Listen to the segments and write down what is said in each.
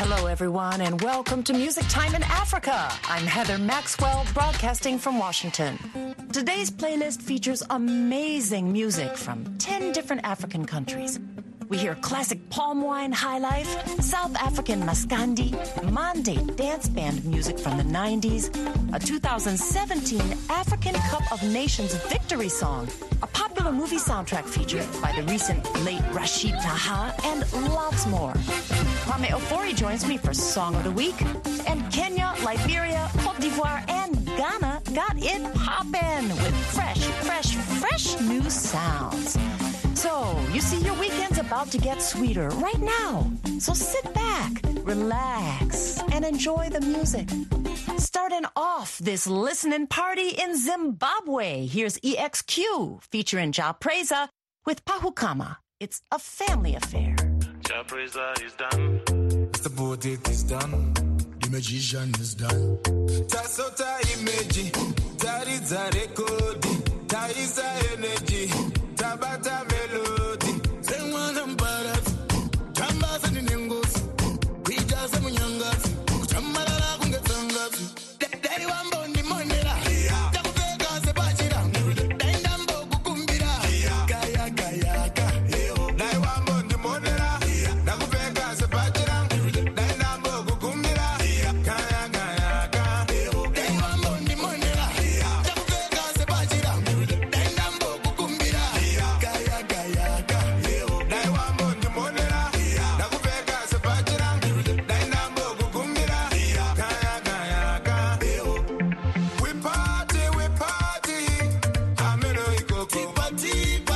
Hello, everyone, and welcome to Music Time in Africa. I'm Heather Maxwell, broadcasting from Washington. Today's playlist features amazing music from 10 different African countries. We hear classic palm wine high life, South African maskandi, Mande dance band music from the 90s, a 2017 African Cup of Nations victory song, a popular movie soundtrack featured by the recent late Rashid Taha, and lots more. Kwame Ofori joins me for Song of the Week, and Kenya, Liberia, Cote d'Ivoire, and Ghana got it poppin' with fresh new sounds. So, you see, your weekend's about to get sweeter right now. So sit back, relax, and enjoy the music. Starting off this listening party in Zimbabwe, here's EXQ featuring Ja Preza with Pahukama. It's a family affair. Ja Preza is done. The poet is done. The magician is done. Tasota image, Tariza record, Tariza energy, Tabata melody. Sengwana mbarati, Jamba saninengos, Rija samunyangas, Kuchamarara kungetsangas. Daddy wambo ni monera, Takuveka sebachira, Daindambo kukumbira, Kaya kaya kaya. Daddy wambo ni monera, Takuveka sebachira, Daindambo kukumbira, Kaya kaya kaya. Daddy wambo ni monera, Takuveka sebachira, Daindambo kukumbira, Kaya kaya kaya. Daddy wambo ni monera, Takuveka sebachira, Daindambo kukumbira, Kaya kaya kaya. We party, Ameno Ikoko. Party,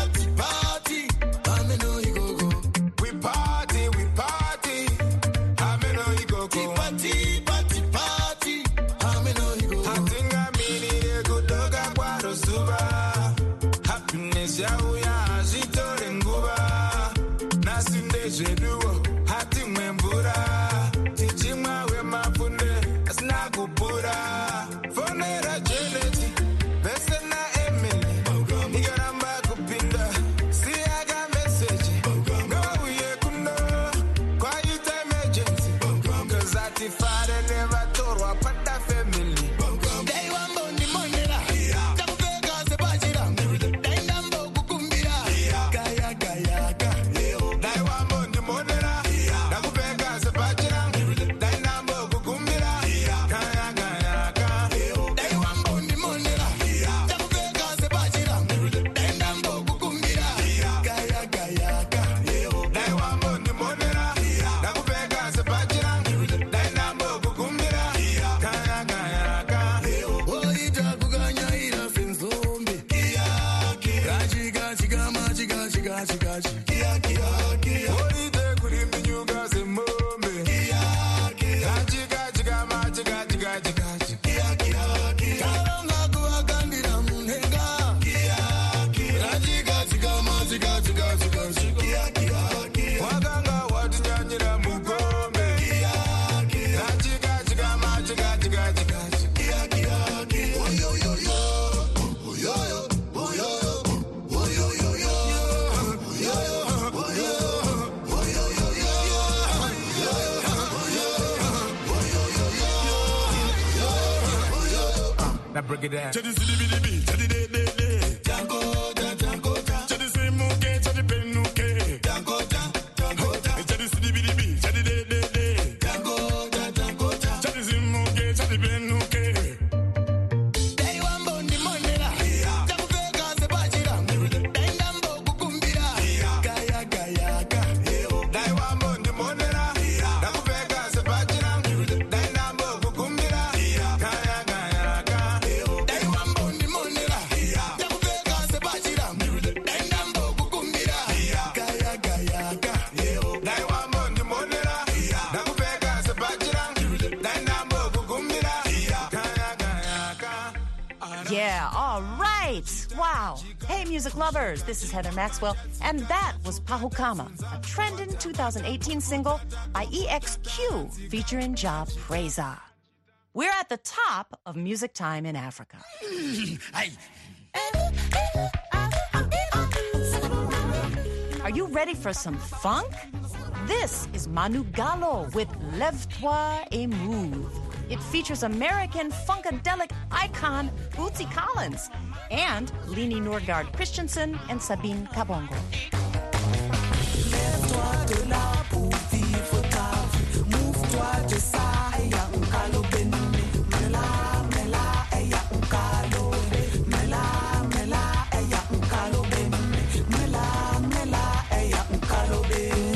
Ameno Ikoko. We party, Ameno Ikoko. Party, Ameno Ikoko. Atinga mini kutoka kwa Rosuba. Happiness ya uya azitore nguba. Nasinde jeduo, hati mwembura. Tichimwa we mafunde, asina kupura. Fonera jeneti, pese na Emily. Igaramba kupinda, siaga message. Go uye kuno, quiet emergency. Cause Atifare never torwa pata family. Day wambo ni monera, Takuveka sebachira, Daindambo kukumbira, Kaya kaya kaya. Day wambo ni monera, Takuveka sebachira, Daindambo kukumbira, Kaya kaya kaya. Day wambo ni monera, Takuveka sebachira, Daindambo kukumbira, Kaya kaya kaya. Day wambo ni monera, Takuveka sebachira, Daindambo kukumbira, Kaya kaya kaya. Oita kuganya ira fenzombe. Gachi. Oite kuriminyuka semombe. Gachi. Karonga kuwakandira munhenga. Gachi. Wakanga watinyanyira mugombe. Gachi. Now break it down. Chadi sidibidibi, chadi de. Jango. Chadi semuke, chadi penuke. Jango. Chadi sidibidibi, chadi de. Jango. Chadi semuke, chadi penuke. Day wambo ni monera, Takuveka sebachira, Daindambo kukumbira, Kaya kaya kaya. Day wambo ni monera, Takuveka sebachira, Daindambo kukumbira, Kaya kaya kaya. Day wambo ni monera, Takuveka sebachira, Daindambo kukumbira, Kaya kaya kaya. Day wambo ni monera, Takuveka sebachira, Daindambo kukumbira, Kaya kaya kaya. Yeah, all right. Wow. Hey, music lovers, this is Heather Maxwell, and that was Pahukama, a trending 2018 single by EXQ featuring Ja Preza. We're at the top of Music Time in Africa. Are you ready for some funk? This is Manu Gallo with Lève-toi et move. It features American funkadelic icon Bootsy Collins and Leni Norgard Christensen and Sabine Kabongo. Lève-toi de là pour vivre ta vie. Move-toi de ça et y'a un calo béni. Mela, et y'a un calo. Mela, et y'a un calo béni. Mela, et y'a un calo béni.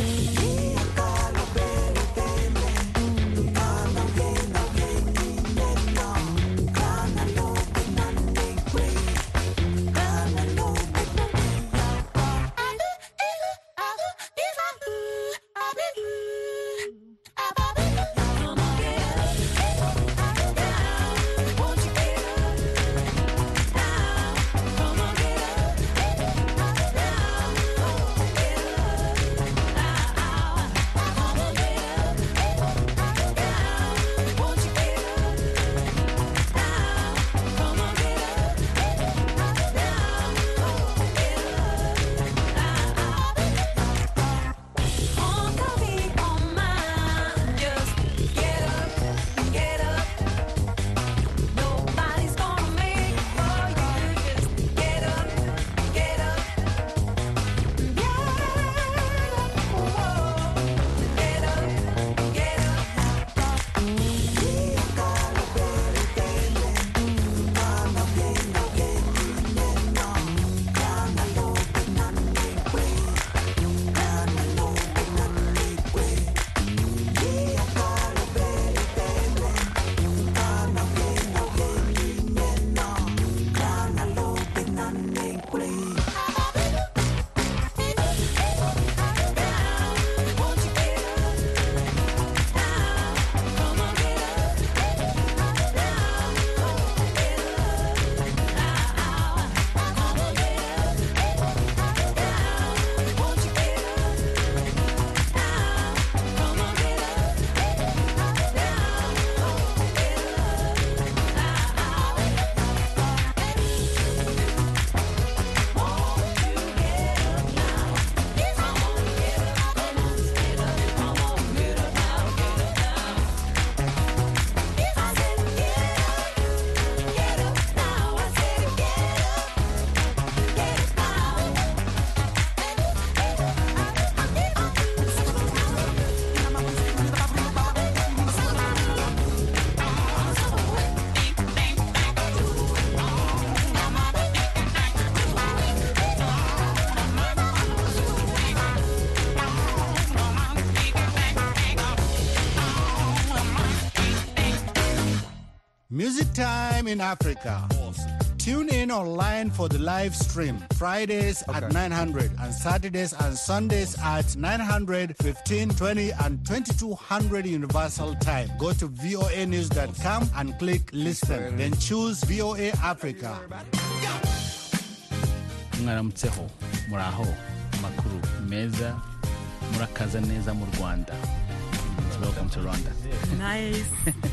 Music Time in Africa. Tune in online for the live stream. Fridays at 900 and Saturdays and Sundays at 900, 1520 and 2200 Universal Time. Go to voanews.com and click listen. Then choose VOA Africa. Mwaramutseho, muraho, makuru meza, murakaza neza mu Rwanda. Welcome to Rwanda. Nice.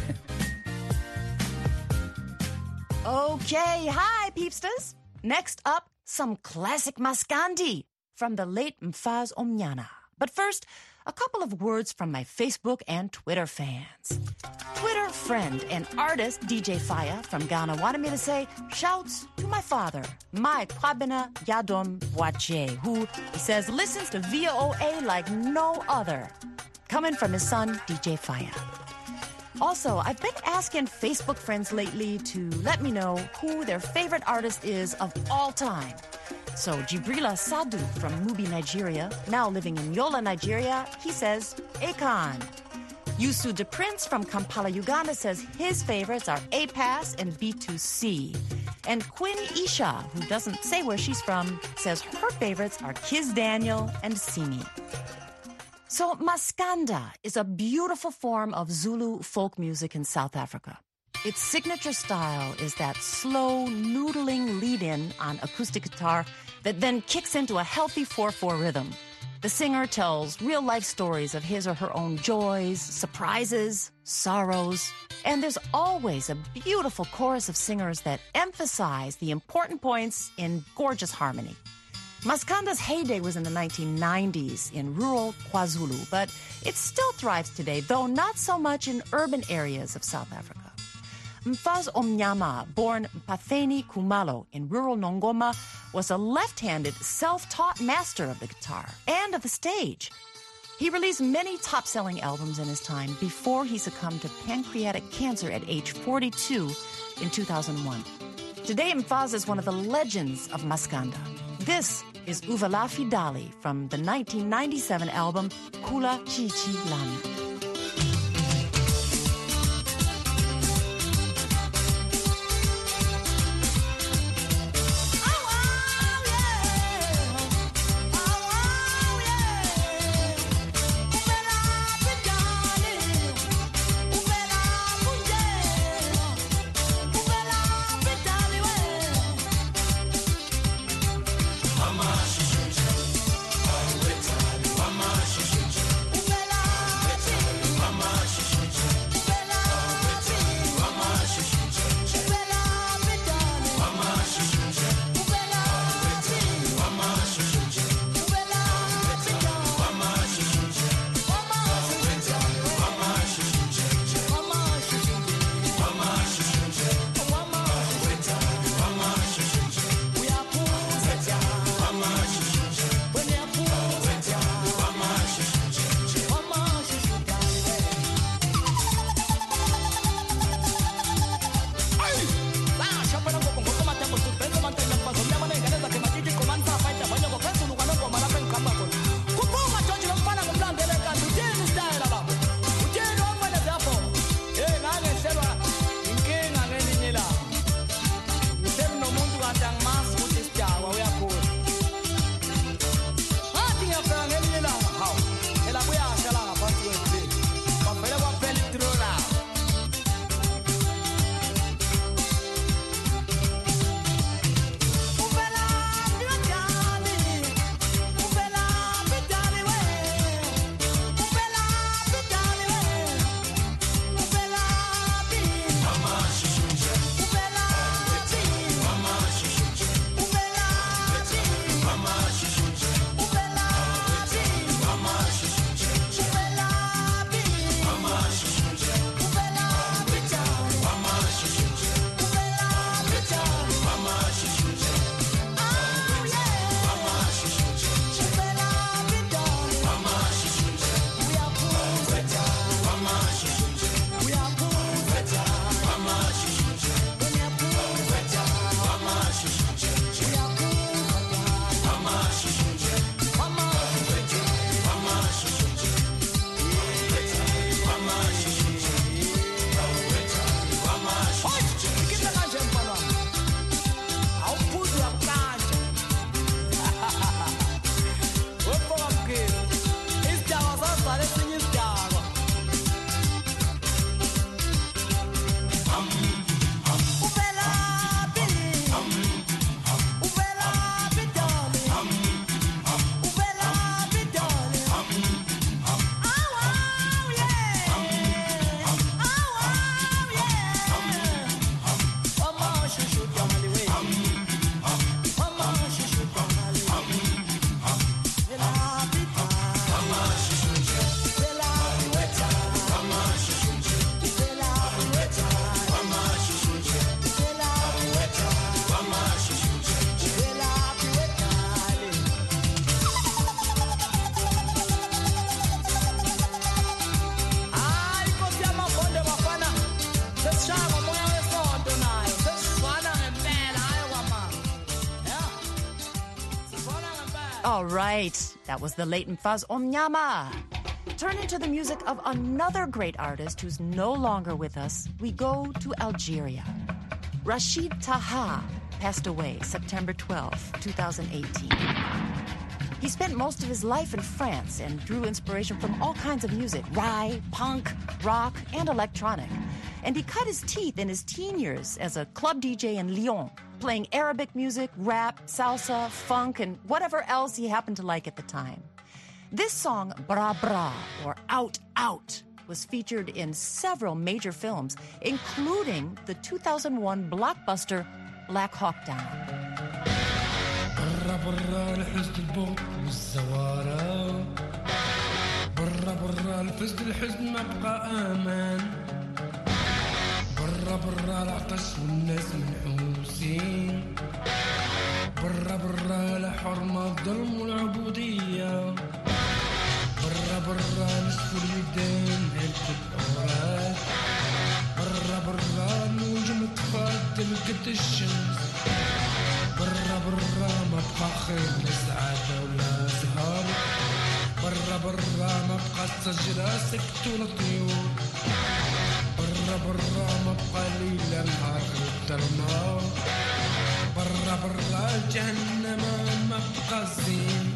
Okay, hi, peepsters. Next up, some classic Maskandi from the late Mfaz Omnyana. But first, a couple of words from my Facebook and Twitter fans. Twitter friend and artist DJ Faya from Ghana wanted me to say shouts to my father, my Kwabena Yadom Boache, who, he says, listens to VOA like no other. Coming from his son, DJ Faya. Also, I've been asking Facebook friends lately to let me know who their favorite artist is of all time. So Jibrila Sadu from Mubi, Nigeria, now living in Yola, Nigeria, he says Akon. Yusu De Prince from Kampala, Uganda says his favorites are A-Pass and B2C. And Quinn Isha, who doesn't say where she's from, says her favorites are Kiz Daniel and Simi. So Maskanda is a beautiful form of Zulu folk music in South Africa. Its signature style is that slow, noodling lead-in on acoustic guitar that then kicks into a healthy 4/4 rhythm. The singer tells real-life stories of his or her own joys, surprises, sorrows, and there's always a beautiful chorus of singers that emphasize the important points in gorgeous harmony. Maskanda's heyday was in the 1990s in rural KwaZulu, but it still thrives today, though not so much in urban areas of South Africa. Mfaz Omnyama, born Patheni Kumalo in rural Nongoma, was a left-handed, self-taught master of the guitar and of the stage. He released many top-selling albums in his time before he succumbed to pancreatic cancer at age 42 in 2001. Today, Mfaz is one of the legends of Maskanda. This is Uvalafi Dali from the 1997 album Kula Chichi Lami. All right, that was the late Mfaz Omnyama. Turning to the music of another great artist who's no longer with us, we go to Algeria. Rachid Taha passed away September 12, 2018. He spent most of his life in France and drew inspiration from all kinds of music, rye, punk, rock, and electronic. And he cut his teeth in his teen years as a club DJ in Lyon, playing Arabic music, rap, salsa, funk, and whatever else he happened to like at the time. This song, Bra Bra, or Out Out, was featured in several major films, including the 2001 blockbuster Black Hawk Down. برا برا الحزن البغض والزوارة، برا برا الحزن ما بقى امان، برا برا العطش والناس منحوسين، برا برا الحرمة الظلم والعبودية، برا برا نصف اليدين هلك الأوراق، برا برا النجوم تفضل قد الشمس، برا برا ما بقى خير لا سعادة ولا زهر، برا برا ما بقى الشجرة سكت ولا طيور، برا برا ما بقى ليلة نهار الظلمة، برا برا جهنم ما بقى زين.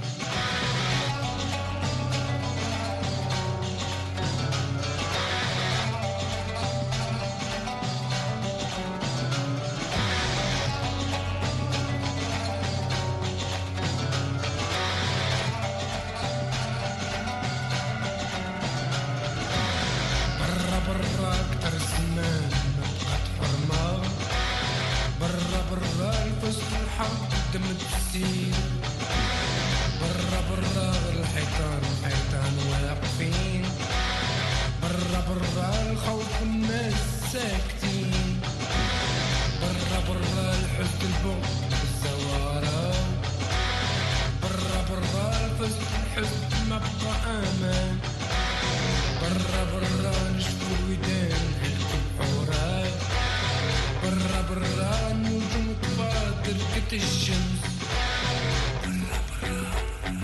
دم تسيل برا برا الحيطان واقفين، برا برا الخوف والناس ساكتين، برا برا الحزن البغض والزوارة، برا برا الحزن ما بقى امان، برا برا نشفو الودان هلك الحورات، برا برا النجوم تفاضل قد الشمس، برا برا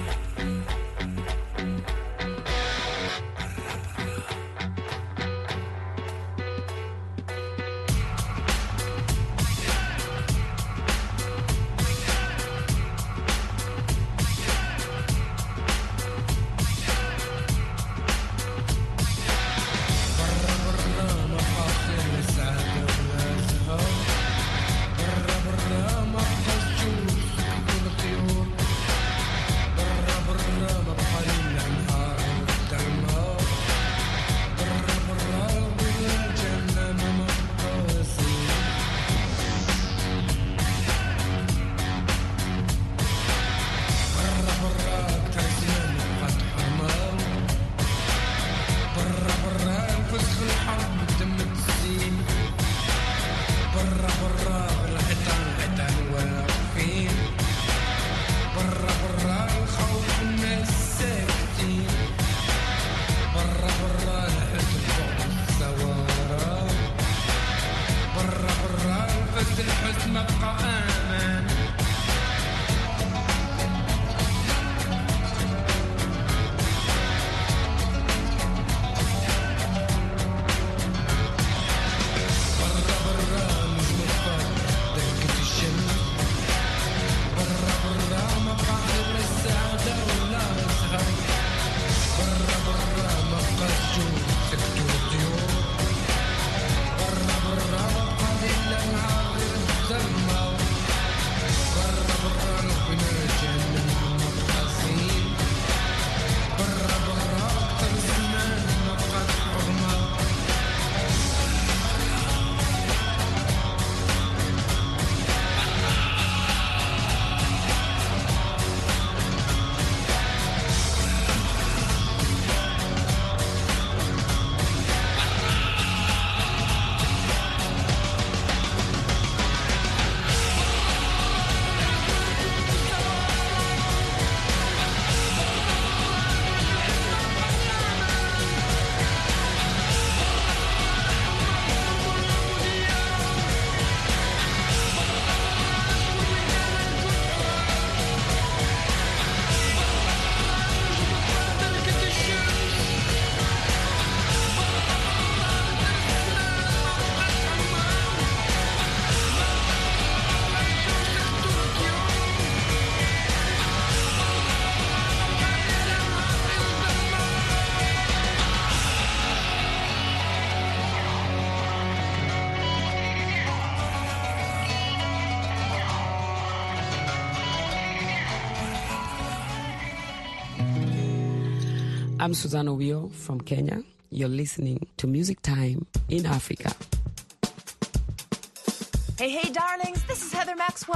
I'm Susanna Wio from Kenya. You're listening to Music Time in Africa. Hey, darlings, this is Heather Maxwell.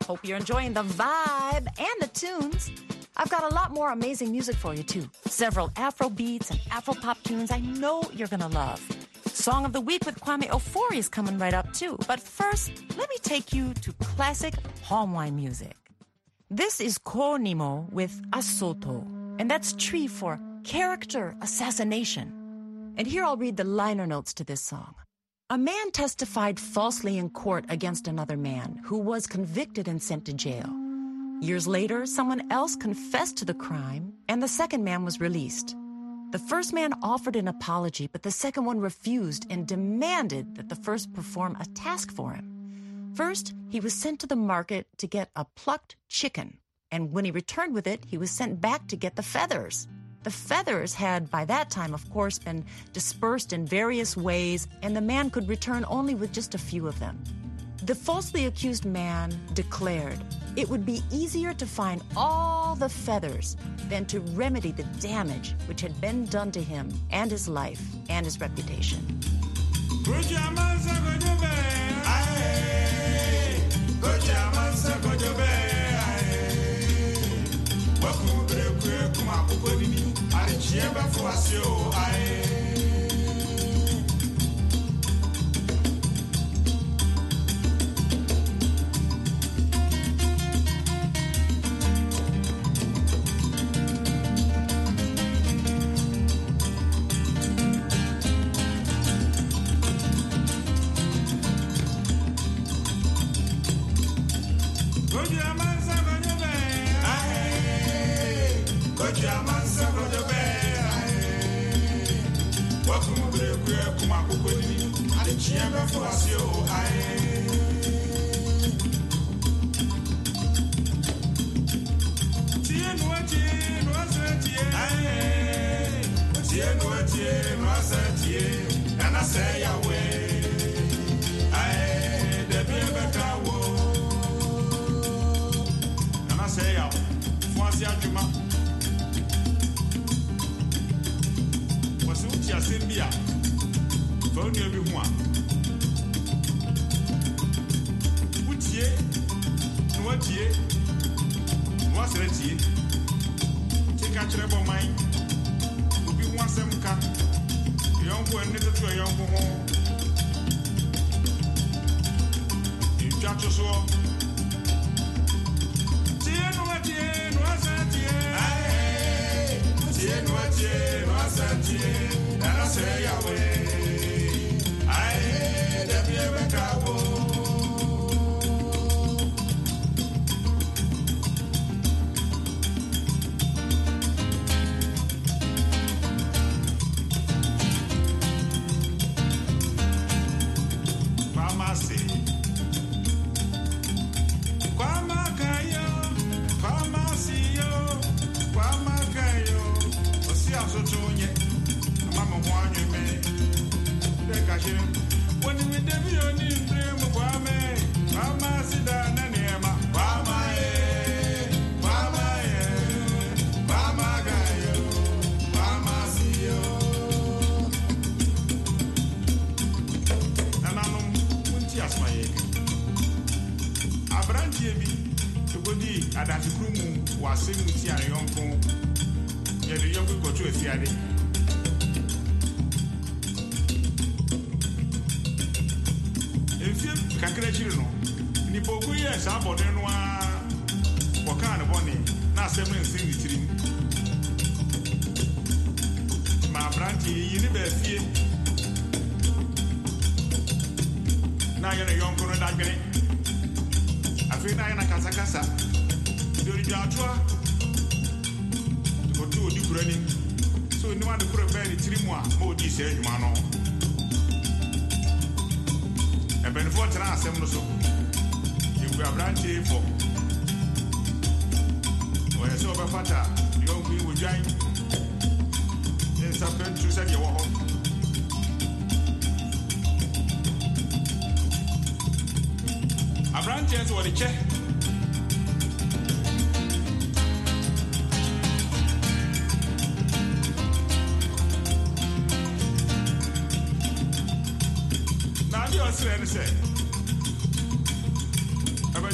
Hope you're enjoying the vibe and the tunes. I've got a lot more amazing music for you, too. Several Afro beats and Afro pop tunes I know you're going to love. Song of the Week with Kwame Ofori is coming right up, too. But first, let me take you to classic Hawaiian music. This is Konimo with Asoto, and that's Tree for character assassination. And here I'll read the liner notes to this song. A man testified falsely in court against another man who was convicted and sent to jail. Years later, someone else confessed to the crime, and the second man was released. The first man offered an apology, but the second one refused and demanded that the first perform a task for him. First, he was sent to the market to get a plucked chicken, and when he returned with it, he was sent back to get the feathers. The feathers had, by that time, of course, been dispersed in various ways, and the man could return only with just a few of them. The falsely accused man declared it would be easier to find all the feathers than to remedy the damage which had been done to him and his life and his reputation.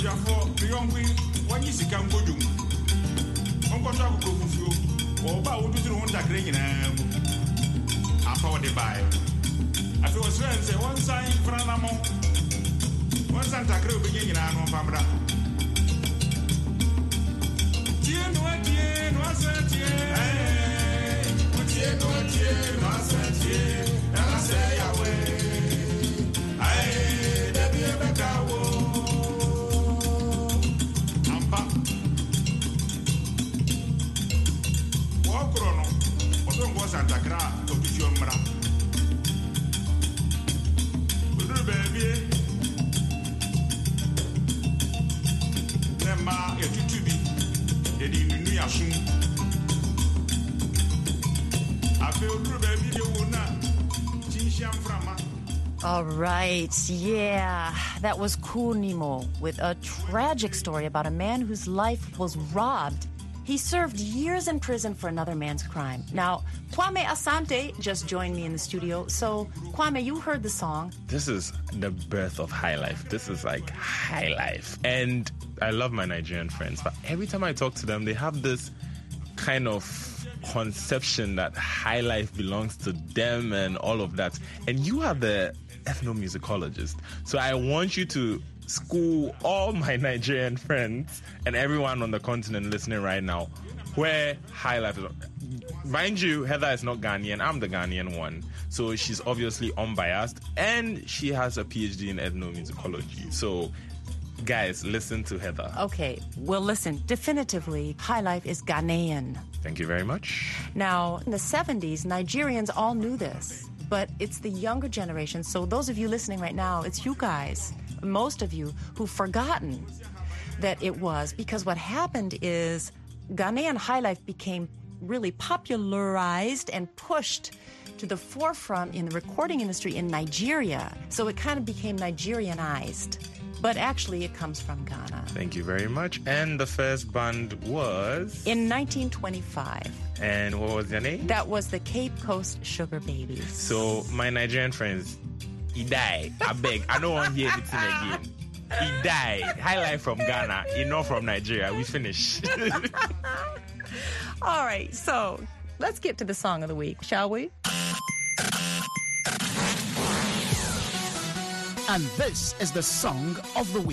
for the young queen. When you see come go do. Uncle Travel go for you. Or about to want that ring in a power the buy. I feel was friends say one sign for an amount. One Santa Cruz beginning on Pamra. Tien, what was it? And I say away. Aye, there be a better Ampa. Walk on. What don't go Santa Cra to do your mra. Baby. Nema ya tutubi. Edi nunu ya sun. All right, yeah, that was Cool Nemo with a tragic story about a man whose life was robbed. He served years in prison for another man's crime. Now, Kwame Asante just joined me in the studio. So, Kwame, you heard the song. This is the birth of high life. This is like high life. And I love my Nigerian friends, but every time I talk to them, they have this kind of conception that high life belongs to them and all of that. And you are the ethnomusicologist. So I want you to school all my Nigerian friends and everyone on the continent listening right now where high life is. Mind you, Heather is not Ghanaian. I'm the Ghanaian one. So she's obviously unbiased and she has a PhD in ethnomusicology. So guys, listen to Heather. Okay, well, listen, definitively, high life is Ghanaian. Thank you very much. Now, in the 70s, Nigerians all knew this, but it's the younger generation. So those of you listening right now, it's you guys, most of you, who've forgotten that it was, because what happened is Ghanaian high life became really popularized and pushed to the forefront in the recording industry in Nigeria. So it kind of became Nigerianized. But actually, it comes from Ghana. Thank you very much. And the first band was? In 1925. And what was their name? That was the Cape Coast Sugar Babies. So, my Nigerian friends, he died. I beg. I don't want to hear anything again. He died. Highlight from Ghana, enough from Nigeria. We finish. All right, so let's get to the song of the week, shall we? And this is the song of the week.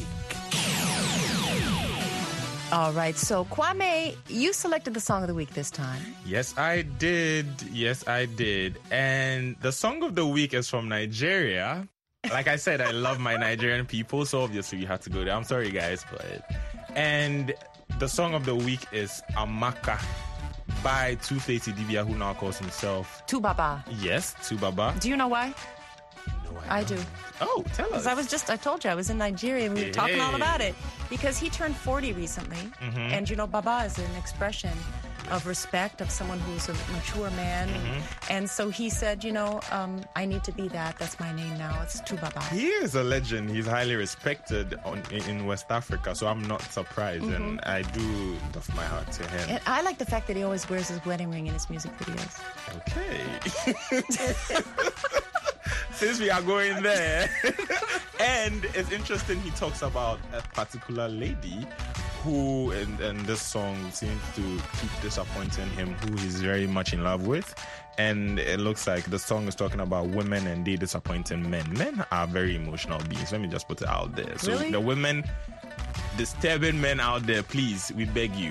All right, so Kwame, you selected the song of the week this time. Yes, I did. And the song of the week is from Nigeria. Like I said, I love my Nigerian people, so obviously you have to go there. I'm sorry, guys, but... And the song of the week is Amaka by Two-Face Idibia, who now calls himself... Tubaba. Yes, Tubaba. Do you know why? No, I do. Oh, tell us. Because I told you, I was in Nigeria and we were talking all about it. Because he turned 40 recently. Mm-hmm. And, you know, Baba is an expression of respect, of someone who's a mature man. Mm-hmm. And so he said, you know, I need to be that. That's my name now. It's Tubaba. He is a legend. He's highly respected in West Africa. So I'm not surprised. Mm-hmm. And I do doff my heart to him. And I like the fact that he always wears his wedding ring in his music videos. Okay. Since we are going there. And it's interesting, he talks about a particular lady who, in this song, seems to keep disappointing him, who he's very much in love with. And it looks like the song is talking about women and they disappointing men. Men are very emotional beings. Let me just put it out there. So really? The women, disturbing men out there, please, we beg you.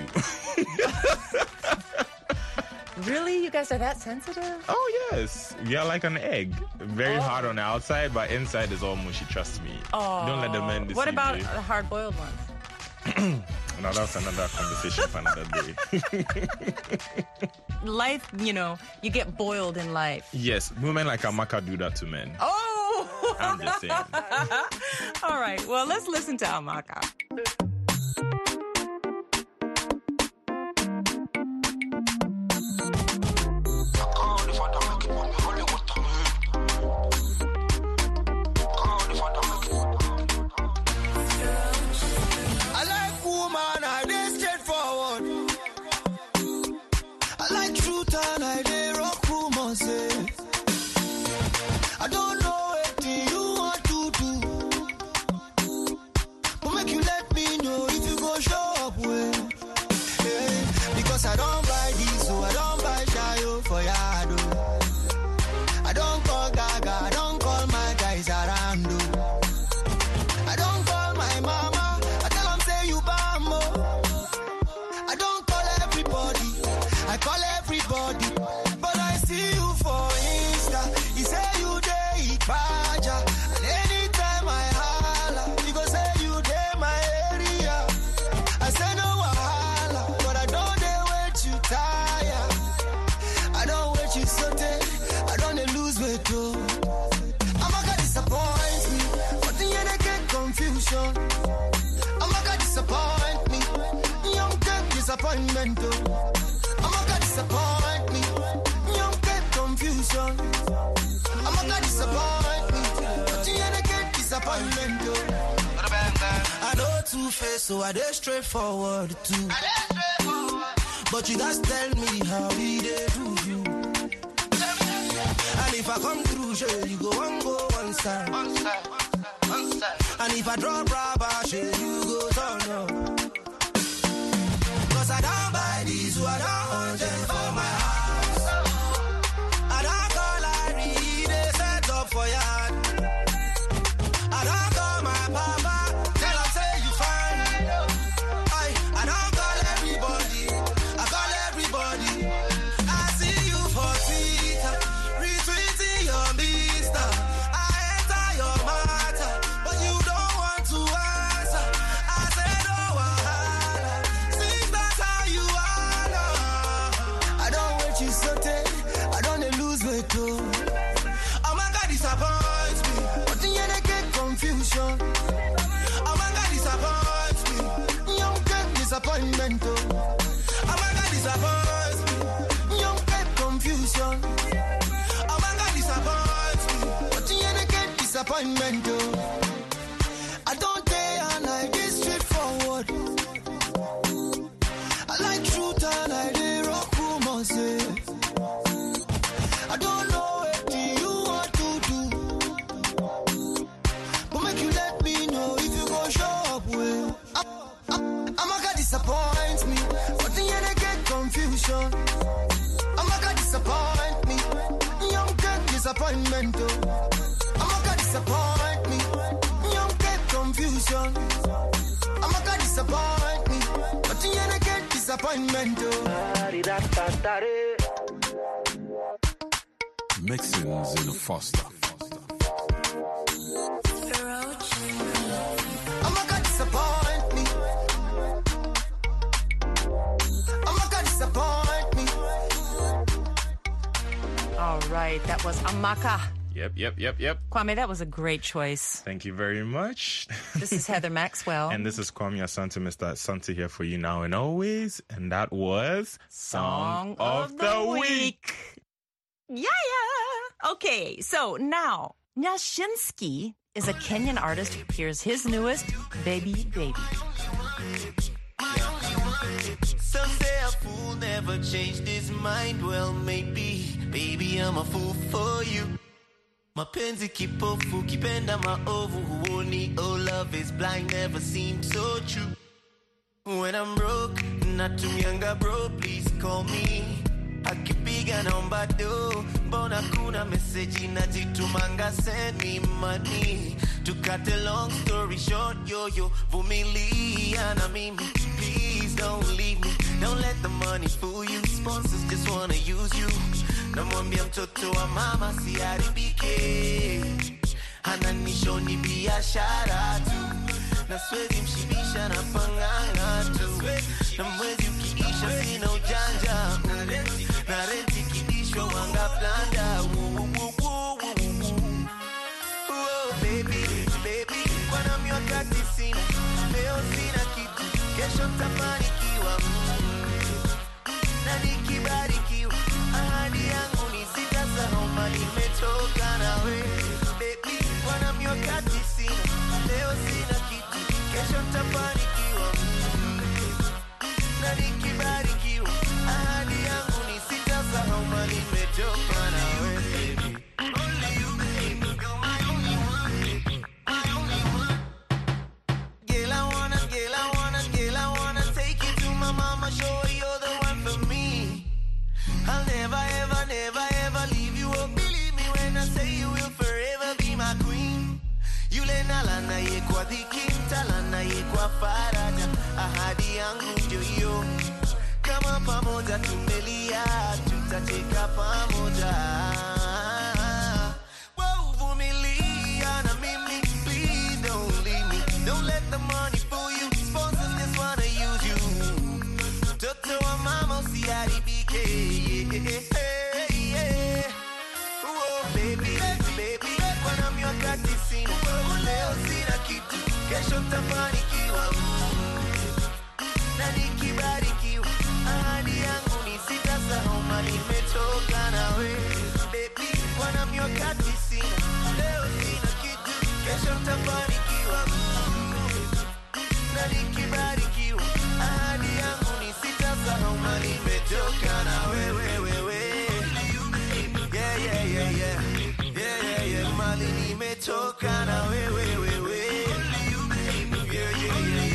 Really? You guys are that sensitive? Oh, yes. You're like an egg. Very hard on the outside, but inside is all mushy, trust me. Oh. Don't let the men deceive you. What about the hard-boiled ones? Now, that's another conversation for another day. Life, you know, you get boiled in life. Yes, women like Amaka do that to men. Oh! I'm just saying. All right, well, let's listen to Amaka. I don't know what you want to do, but make you let me know. Cause I don't buy this, so I don't buy Shayo for Yado. I don't call Gaga, I don't call my guys around. I don't call my mama, I tell them say you bambo. I don't call everybody, I call everybody. But I see you for Insta, you say you day Baja. And anytime I holla, you go say you day my area. I say no wahala, but I don't dare wait you tire. I don't wait you sote, I don't lose weight too. I'm not gonna disappoint me, but the end I get confusion. I'm not gonna disappoint me, young get disappointment too. I'm not gonna disappoint me, young get confusion. I'm not gonna disappoint me, but the end I get disappointment too. I know two-face, so I dey straightforward too. But you guys tell me how we dey do you. And if I come through, sure, you go one side. And if I drop rubber, sure, you go turn up. Cause I don't buy these, I don't want them for my house. I don't call Larry, they set up for yard. I don't call my papa, tell him say you fine. I don't call everybody, I call everybody. I see you for Twitter, retweeting your mister. I enter your matter, but you don't want to answer. I said no wahala, since that's how you are now. I don't wait you sote, I don't lose weight too. Oh my God, disappoints me, but the end I get confusion. Oh my God, disappoints me, young get disappointment too. Oh my God, disappoints me, young get confusion. Oh my God, disappoints me, but the end I get disappointment too. I don't dare and I get straightforward. I like truth and I dey rock rumors. I don't know what you want to do, but make you let me know if you gon' show up well. I'm not gonna disappoint me, but the end I get confusion. I'm not gonna disappoint me, young get disappointment too. I'm not gonna disappoint me, young get confusion. I'm not gonna disappoint me, but the end I get disappointment too. Mixins in a Foster. I'm not gonna disappoint me. I'm not gonna disappoint me. All right, that was Amaka. Yep. Kwame, that was a great choice. Thank you very much. This is Heather Maxwell. And this is Kwame Asante, Mr. Asante here for you now and always. And that was Song of the Week. Yeah. Okay, so now, Nyashinsky is a Kenyan artist who hears his newest, Baby Baby. Some say a fool never changed his mind. Well, maybe, baby, I'm a fool for you. Mapenzi kipofu, kipenda maovu, huoni, oh love is blind, never seemed so true. When I'm broke, natumianga bro, please call me. Akipiga naomba do, mbona kuna message najitumanga, send me money. To cut a long story short, yo, vumilia na mimi. Please don't leave me, don't let the money fool you. Sponsors just wanna use you. Namwambia mtoto wa mama siharibike, ananishoni biashara tu. Na swezi mshibisha na panganga tu. Na mwezi ukiisha sina ujanja, na renti kidishwa wanga planda. Oh baby, kwa na miwakati sina, leo sina kitu, kesho mtafanikiwa. Na nikibarikiwa, ahadi yangu ni sitasahau mali nimetoka nawe. Baby, kwa na miwakati sina, leo sina kitu, kesho mtafanikiwa. Na nalana ye kwa dhiki, talana ye kwa faraja. Ahadi yangu ndio hiyo, kama pamoja tumelia, tutacheka pamoja. Vumilia na mimi, please don't leave me. Don't let the money fool you, sponsors just wanna use you. Toto wa mama usiharibike, baby, baby, bwana miwakati sina, leo sina kitu, kesho tafanikiwa. Na nikibarikiwa, ahadi yangu ni sitasahau mali nimetoka nawe. Baby, bwana miwakati sina, leo sina kitu, kesho tafanikiwa. Na nikibarikiwa, ahadi yangu ni sitasahau mali nimetoka nawe. Yeah, yeah, yeah, yeah. Yeah, yeah, yeah. Mali nimetoka na wewe. Yeah, yeah, yeah,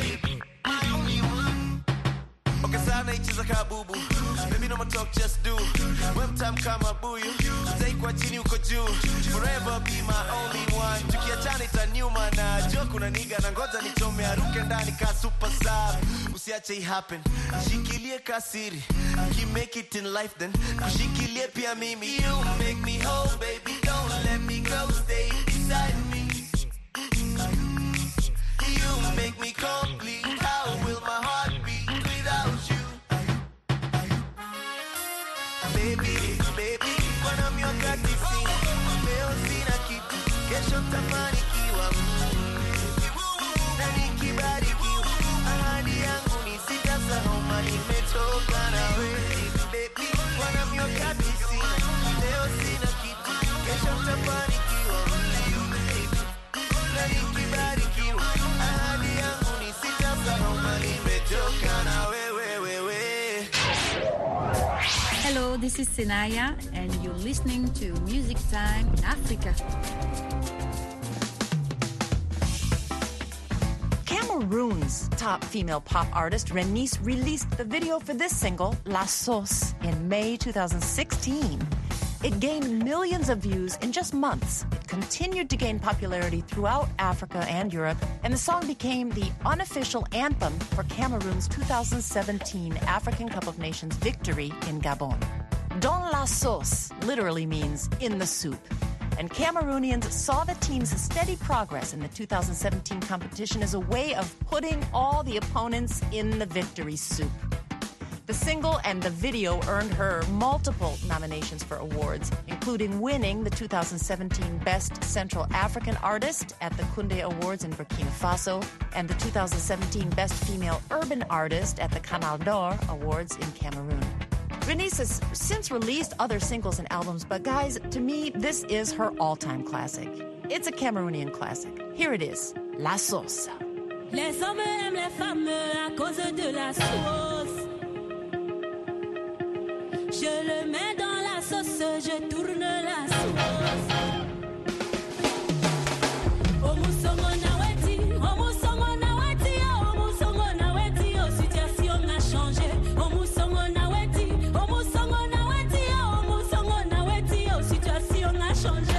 yeah. Okay, sana ichiza kabubu. Baby, no more talk, just do. When time come up, boo you. Take what chini uko juu. Forever be my only one. Tukiachana itaniuma na joke una niga na ngoja nichome aruke ndani ka super sub. Usiache it happen. Shikilie kasiri. You make it in life then. Kushikilie pia mimi. You make me whole, baby. Don't let me go. Stay beside me. You make me complete. How will my heart beat without you? Baby, baby, bwana miwakati sina, leo sina kitu, kesho tafanikiwa. Na nikibarikiwa, ahadi yangu ni sitasahau mali nimetoka nawe. Baby, bwana miwakati sina, leo sina kitu, kesho tafanikiwa. Na nikibarikiwa, ahadi yangu ni sitasahau mali nimetoka nawe. Hello, this is Sinaya, and you're listening to Music Time in Africa. Cameroon's top female pop artist, Renice, released the video for this single, La Sauce, in May 2016. It gained millions of views in just months. It continued to gain popularity throughout Africa and Europe, and the song became the unofficial anthem for Cameroon's 2017 African Cup of Nations victory in Gabon. Dans la sauce literally means in the soup. And Cameroonians saw the team's steady progress in the 2017 competition as a way of putting all the opponents in the victory soup. The single and the video earned her multiple nominations for awards, including winning the 2017 Best Central African Artist at the Koundé Awards in Burkina Faso and the 2017 Best Female Urban Artist at the Canal d'Or Awards in Cameroon. Renice has since released other singles and albums, but guys, to me, this is her all-time classic. It's a Cameroonian classic. Here it is, La Sauce. Les hommes aiment les femmes à cause de la sauce. Je le mets dans la sauce, je tourne la sauce. Omusongo naweti, omusongo naweti, omusongo naweti, oh situation a changé. Omusongo naweti, omusongo naweti, omusongo naweti, oh situation a changé.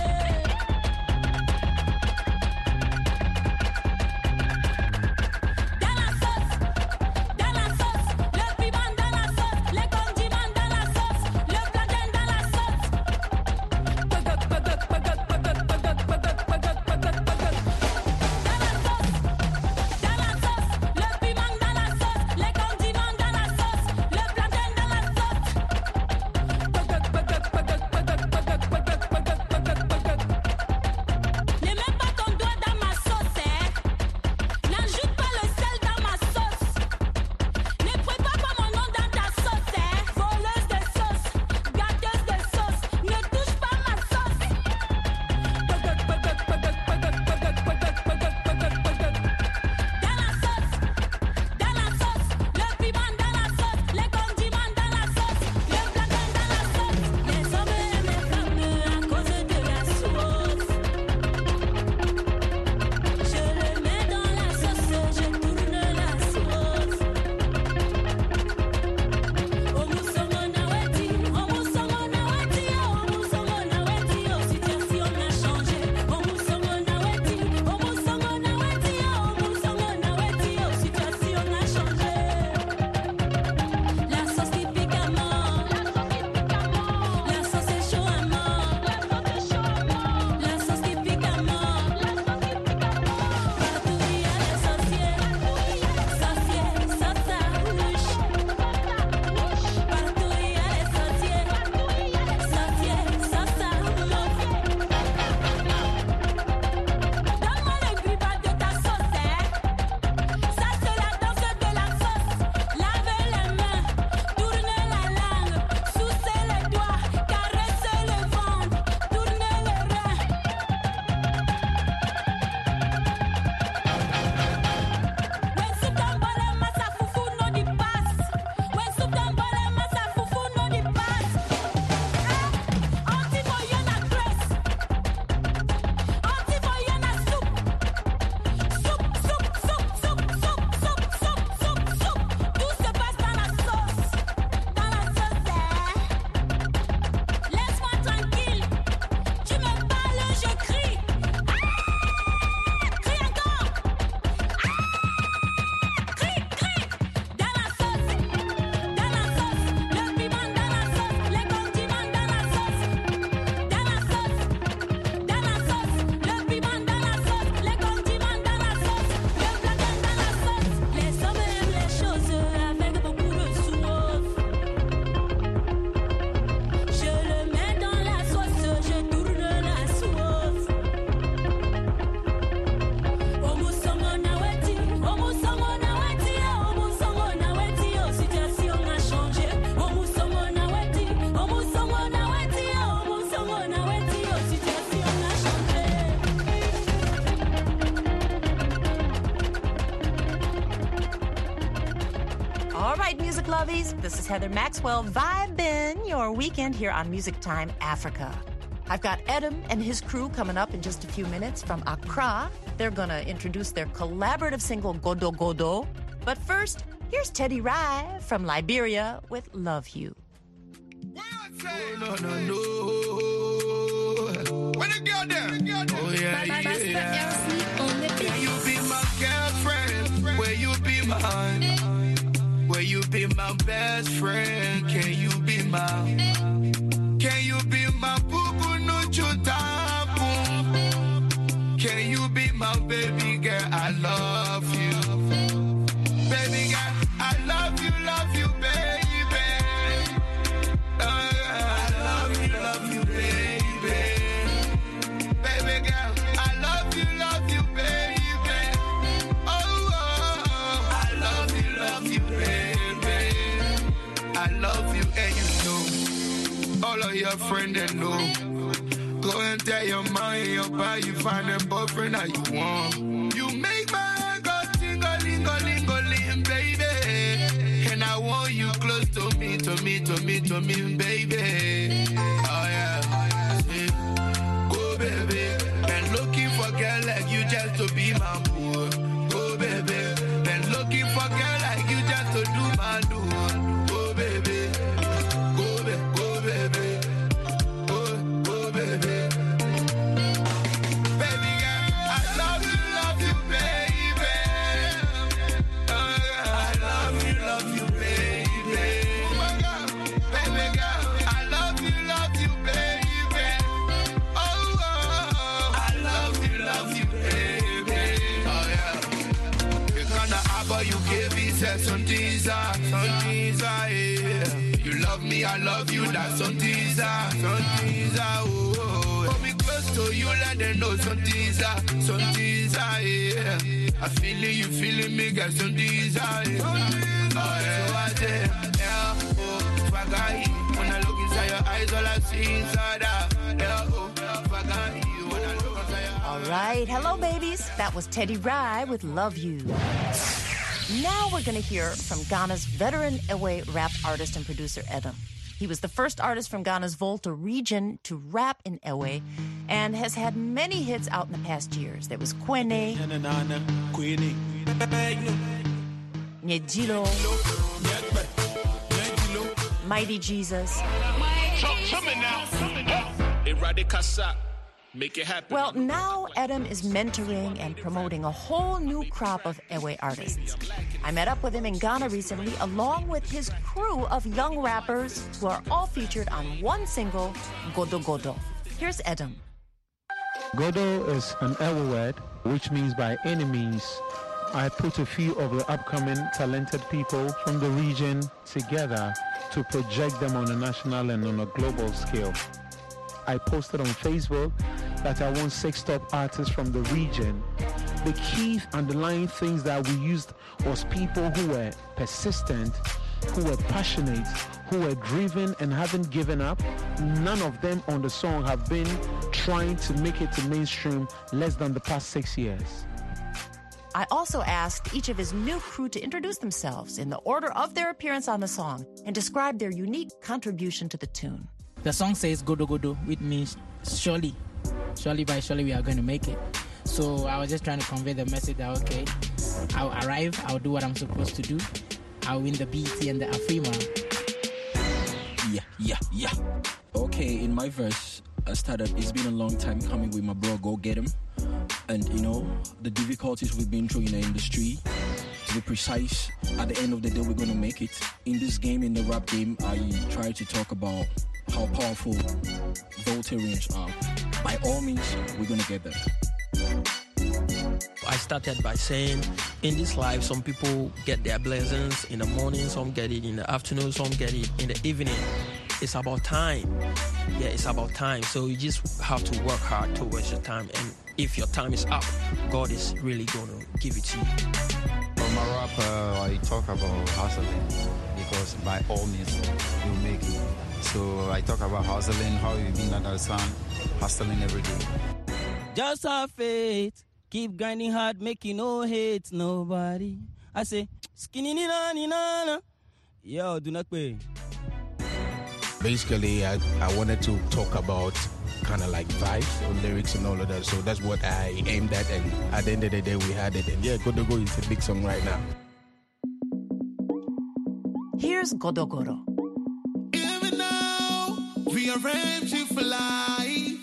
music lovies. This is Heather Maxwell vibing your weekend here on Music Time Africa. I've got Edom and his crew coming up in just a few minutes from Accra. They're going to introduce their collaborative single, Godo Godo. But first, here's Teddy Rai from Liberia with Love You. No. When you go there, oh yeah. Can you be my girlfriend? Will you be mine? Will you be my best friend? Can you be mine? Can you be my boo no chutapu? Can you be my baby girl? I love you, baby girl. I love you, baby. Love you, baby. Baby girl, I love you, baby. Oh, I love you, baby. I love you, and you know, all of your friends they know. Go and tell your mom and your pa you find a boyfriend that you want. You make my heart go ting-a-ling-a-ling-a-ling, baby. And I want you close to me, baby. Oh yeah. Go, baby. Been looking for girl like you just to be my boo. Go, baby. Been looking for girl like you just to do my do. Go, baby. Go, baby. Go, baby. Baby girl, I love you, baby. I love you, baby. Baby girl, I love you, baby. Oh, I love you, baby. Oh yeah. You kinda abba, you give me some teaser, yeah. You love me, I love you, that's some teaser, oh. Hold me close to you, let them know some teaser, yeah. I feel it, you feeling me, got some teaser, yeah. Oh yeah, so I say, yeah, oh, Fagai. When I look inside your eyes, all I see inside that, yeah, oh, Fagai. When I look inside your eyes. All right. Hello, babies. That was Teddy Rai with Love You. Now we're going to hear from Ghana's veteran Ewe rap artist and producer, Edom. He was the first artist from Ghana's Volta region to rap in Ewe and has had many hits out in the past years. There was Kwene, Nyejilo, Mighty Jesus. Make it happen. Well, now Edom is mentoring and promoting a whole new crop of Ewe artists. I met up with him in Ghana recently, along with his crew of young rappers who are all featured on one single, Godo Godo. Here's Edom. Godo is an Ewe word, which means by any means. I put a few of the upcoming talented people from the region together to project them on a national and on a global scale. I posted on Facebook that I want 6 top artists from the region. The key underlying things that we used was people who were persistent, who were passionate, who were driven and haven't given up. None of them on the song have been trying to make it to mainstream less than the past 6 years. I also asked each of his new crew to introduce themselves in the order of their appearance on the song and describe their unique contribution to the tune. The song says Godo Godo, which means surely by surely we are going to make it. So I was just trying to convey the message that, okay, I'll arrive, I'll do what I'm supposed to do, I'll win the BET and the Afrima. Yeah. Okay, in my verse, I started, it's been a long time coming with my bro, Go Get Him. And, you know, the difficulties we've been through in the industry, to be precise, at the end of the day, we're going to make it. In this game, in the rap game, I try to talk about how powerful Voltarians are. By all means, we're going to get there. I started by saying, in this life, some people get their blessings in the morning, some get it in the afternoon, some get it in the evening. It's about time. Yeah, it's about time. So you just have to work hard towards your time. And if your time is up, God is really going to give it to you. From a rapper, I talk about hustling because by all means, you make it. So I talk about hustling, how you been under the sun, hustling every day. Just have faith, keep grinding hard, make you no hate nobody. I say, skinny ni na ni na na. Yo, do not pay. Basically, I wanted to talk about kind of like vibes or lyrics and all of that. So that's what I aimed at. And at the end of the day, we had it. And yeah, Godo Godo is a big song right now. Here's Godo Godo. Even now, we arrange you for life.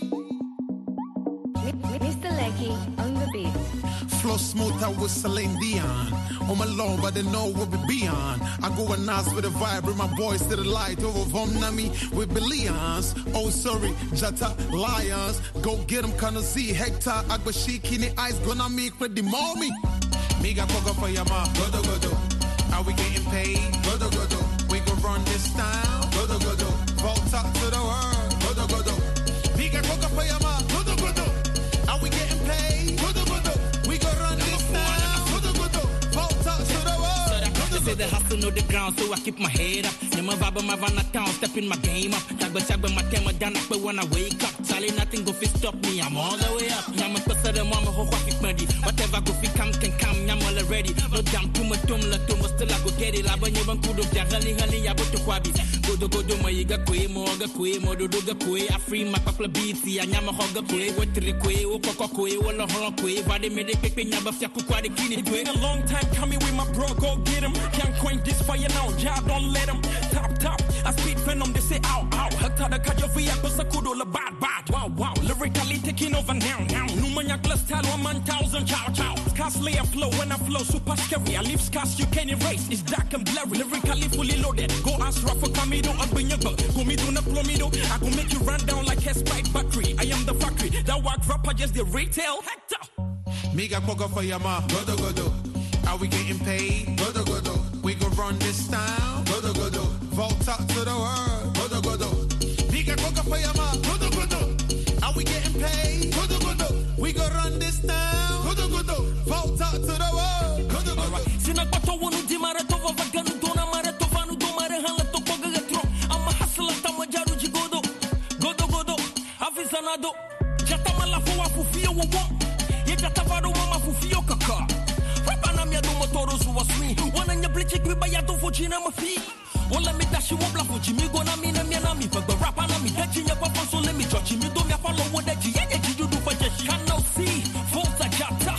Mr. Lecky on the beat. Flow smooth out with Celine Dion. On my low, but they know what we be on. I go and ask with a vibe, bring my voice to the light. Over from Nami with billions. Oh, sorry, Jata Lions. Go get them, Kana Z, Hector, Agbashi, Kini Ice, gonna make for the mommy. Miga Koga for Yama, Godo Godo. Are we getting paid? Godo Godo. We go run this town. Godo Godo. Vault up to the world. Godo Godo. Miga Koga for Yama, Godo Godo. Are we getting paid? Godo Godo. We go run this town. Godo Godo. Vault up to the world. Say the hustle know the ground, so I keep my head up. Nyama vibe my van town, stepping my game up. Tagba my tema down up when I wake up. Charlie, nothing go fit stop me, I'm all the way up. Nyama pasa the mama ho fit muddy. Whatever go fit come can come, nyama already. No damn too much la still I go get it. Laba nyama kudo jahali hali ya boto kwabi. Godo godo ma yiga kwe mo dodoga kwe. I free my couple of beats, ya nyama hoga kwe. Wetri kwe, okoko kwe, wala hola kwe. Vade mede pepe nyaba fiaku kwa de kini. It's been a long time coming with my bro, go get him. Can't quench this fire now, job don't let him. Top, I speed venom, they say ow. Hata da kajo via kosa kudo la bad. Wow, lyrically taking over now. Numanya glass style 1,000 chow. Scarcely a flow, when I flow super scary. I leave scars you can't erase, it's dark and blurry. Lyrically fully loaded, go ask Rafa Kamido, I'll bring your go. Go me do na plomido, I go make you run down like a spike battery. I am the factory, that work rapper just the retail. Hector! Miga Koga for Yama, Godo Godo. Are we getting paid? Godo Godo. We go run this town. Godo Godo. Vault up to the world. Godo Godo. Miga Koga for Yama, Godo Godo. Are we getting paid? Godo Godo. We go run this town. Godo Godo. Vault up to the world. Godo Godo. Sina kwato wonu di marato vaganu dona marato vanu do mare hala to koga gatro. I'm a hustler tama jaru jigodo. Godo. Avisanado. Jata malafu wa fufio wo. Ye jata varo mama fufio kaka. Rapana mi adu motoro zuwa swing. Wana nya bleach gwiba ya do fujina mafi. Wala mi dashi wobla fuji mi gona mi na mi na mi. But rapana mi dachi nya papa so let me touch me. Do me follow what that you do for just cannot see. Volta jata.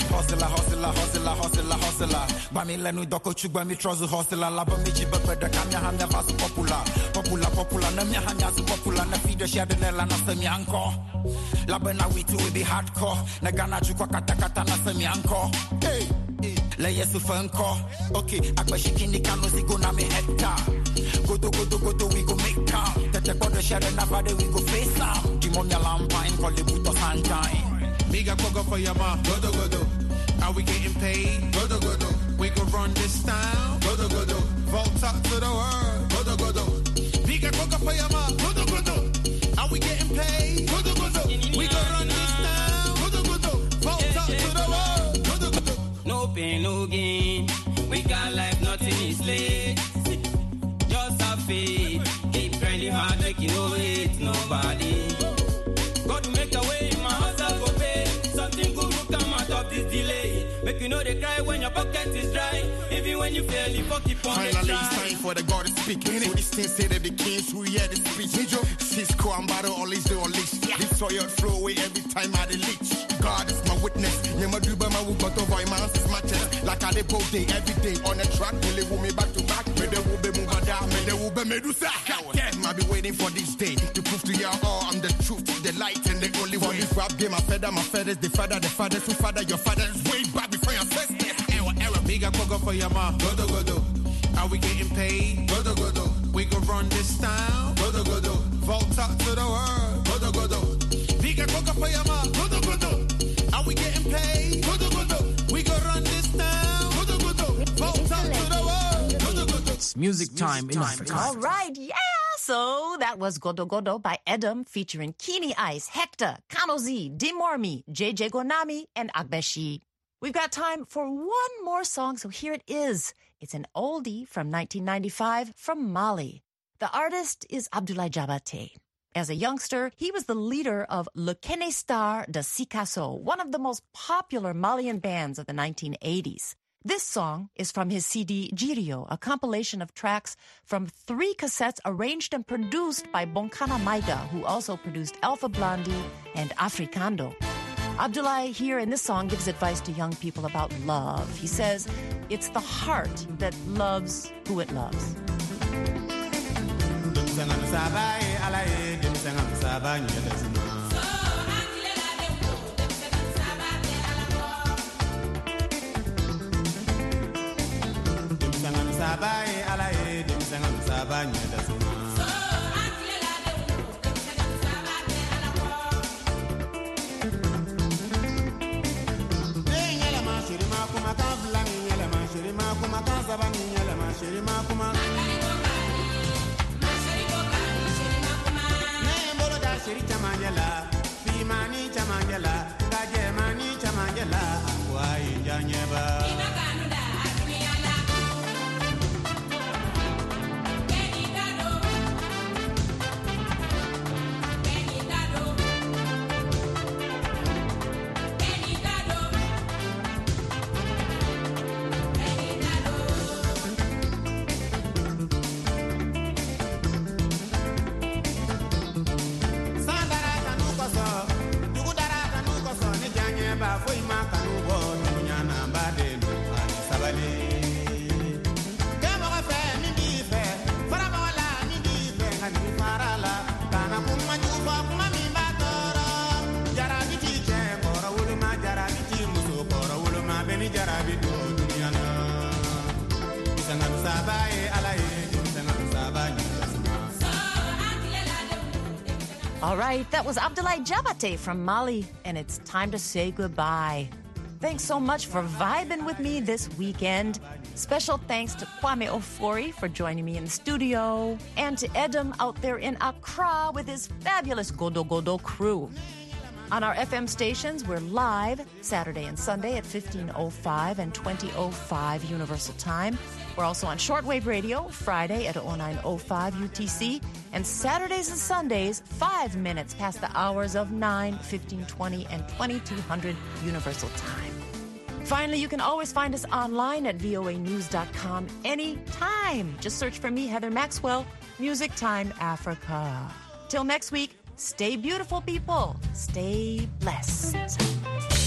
Hustler. Bami lenu doko chugba mi trozu hustler. Laba mi chiba kweda kamya hamya vasu popular. Popular na mi hamya su popular. Na fido shade nela na semi anko. Laba na we be hardcore. Na gana chukwa kata na semi anko. Hey. Leye su fanko. Okay, akwa shikini kano zigo na mi hector. Godo, we go make count. Tete kodo share na vade we go face out. Dimonia lampine, call the buto sunshine. Miga Koga for Yama, Godo. Are we getting paid? Godo. We go run this town. Godo. Vault up to the world. Godo. Miga Koga for Yama, Godo. Are we getting paid? Godo. We go run this town. Godo. Vault up to the world. Godo. No pain, no gain. We got life, nothing is late. Just have faith. Keep grinding hard, like you know hate nobody. God will make a way, my hustle go pay. Something good will come out of this delay. Make you know they cry when your pocket is dry. Even when you fail, you keep on the Finally, try. it's time for the God to speak. So this thing say that the kings who hear the speech. Cisco and Battle always do unleash. This soil flow away every time I leech. God is my witness. Never do by my wood, but over my hands is matches. Like I did both day, every day on the track. Really will me back to back. Me they will be moving down. Me they will be Medusa. Damn, I be waiting for this day to prove to you all I'm the truth, the light, and the only one. This rap game, my feathers, the fathers who father your fathers way back before your ancestors. Error. Miga Koga for Yama, Godo. Are we getting paid? Godo. We go run this town. Godo. Vault up to the world. Godo. Miga Koga for Yama, Godo. Are we getting paid? Godo. We go run this town. Godo. Vault up to the world. Godo. It's music time in Africa. All right, yeah. So that was Godo Godo by Edom featuring Kini Ice, Hector, Kano Z, Dimormi, JJ Gonami, and Agbeshi. We've got time for one more song, so here it is. It's an oldie from 1995 from Mali. The artist is Abdoulaye Jabate. As a youngster, he was the leader of Le Kenestar de Sikasso, one of the most popular Malian bands of the 1980s. This song is from his CD Jirio, a compilation of tracks from 3 cassettes arranged and produced by Bonkana Maiga, who also produced Alpha Blondy and Africando. Abdullah here in this song gives advice to young people about love. He says, it's the heart that loves who it loves. All right, that was Abdoulaye Jabate from Mali, and it's time to say goodbye. Thanks so much for vibing with me this weekend. Special thanks to Kwame Ofori for joining me in the studio, and to Edem out there in Accra with his fabulous Godo Godo crew. On our FM stations, we're live Saturday and Sunday at 15:05 and 20:05 Universal Time. We're also on shortwave radio Friday at 09:05 UTC, and Saturdays and Sundays 5 minutes past the hours of 9, 15:20, and 2200 Universal Time. Finally, you can always find us online at voanews.com anytime. Just search for me, Heather Maxwell, Music Time Africa. Till next week, stay beautiful, people. Stay blessed.